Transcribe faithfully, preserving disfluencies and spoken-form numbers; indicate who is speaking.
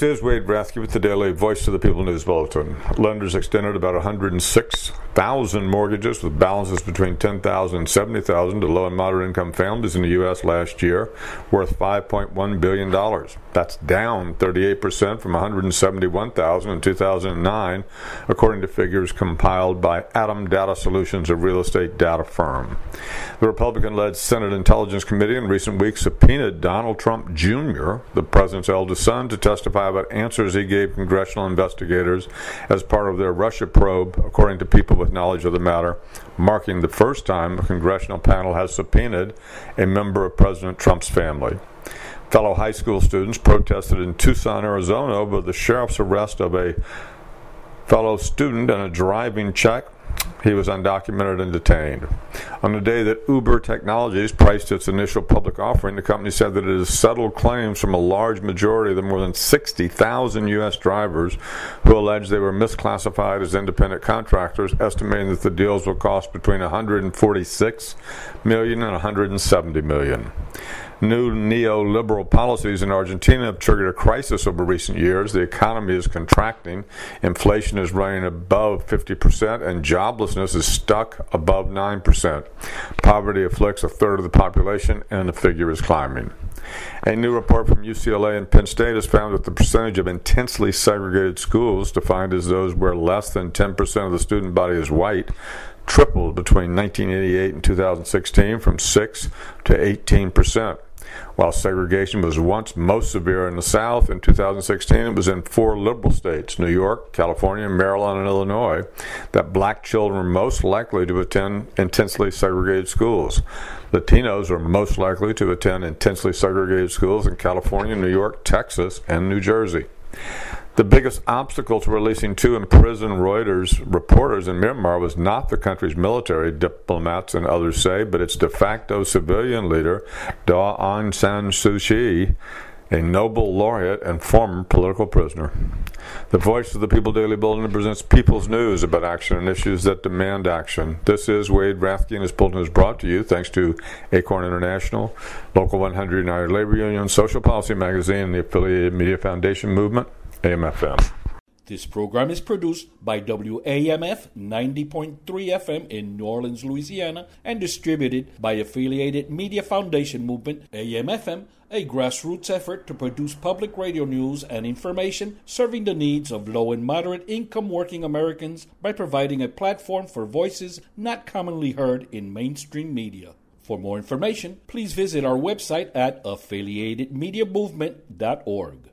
Speaker 1: This is Wade Rathke with the Daily Voice of the People News Bulletin. Lenders extended about one hundred six thousand mortgages with balances between ten thousand dollars and seventy thousand dollars to low and moderate income families in the U S last year, worth five point one billion dollars. That's down thirty-eight percent from one hundred seventy-one thousand dollars in two thousand nine, according to figures compiled by Atom Data Solutions, a real estate data firm. The Republican-led Senate Intelligence Committee in recent weeks subpoenaed Donald Trump Junior, the president's eldest son, to testify about answers he gave congressional investigators as part of their Russia probe, according to people with knowledge of the matter, marking the first time a congressional panel has subpoenaed a member of President Trump's family. Fellow high school students protested in Tucson, Arizona over the sheriff's arrest of a fellow student and a driving check. He was undocumented and detained. On the day that Uber Technologies priced its initial public offering, the company said that it has settled claims from a large majority of the more than sixty thousand U S drivers who alleged they were misclassified as independent contractors, estimating that the deals will cost between one hundred forty-six million dollars and one hundred seventy million dollars. New neoliberal policies in Argentina have triggered a crisis over recent years. The economy is contracting, inflation is running above fifty percent, and joblessness is stuck above nine percent. Poverty afflicts a third of the population, and the figure is climbing. A new report from U C L A and Penn State has found that the percentage of intensely segregated schools, defined as those where less than ten percent of the student body is white, tripled between nineteen eighty-eight and two thousand sixteen, from six to eighteen percent. While segregation was once most severe in the South, in two thousand sixteen it was in four liberal states, New York, California, Maryland, and Illinois, that black children were most likely to attend intensely segregated schools. Latinos are most likely to attend intensely segregated schools in California, New York, Texas, and New Jersey. The biggest obstacle to releasing two imprisoned Reuters reporters in Myanmar was not the country's military, diplomats and others say, but its de facto civilian leader, Daw Aung San Suu Kyi, a Nobel laureate and former political prisoner. The Voice of the People Daily Bulletin presents people's news about action and issues that demand action. This is Wade Rathke, and this bulletin is brought to you thanks to Acorn International, Local one hundred United Labor Union, Social Policy Magazine, and the Affiliated Media Foundation Movement, A M F M.
Speaker 2: This program is produced by W A M F ninety point three F M in New Orleans, Louisiana, and distributed by Affiliated Media Foundation Movement, A M F M, a grassroots effort to produce public radio news and information serving the needs of low and moderate income working Americans by providing a platform for voices not commonly heard in mainstream media. For more information, please visit our website at affiliated media movement dot org.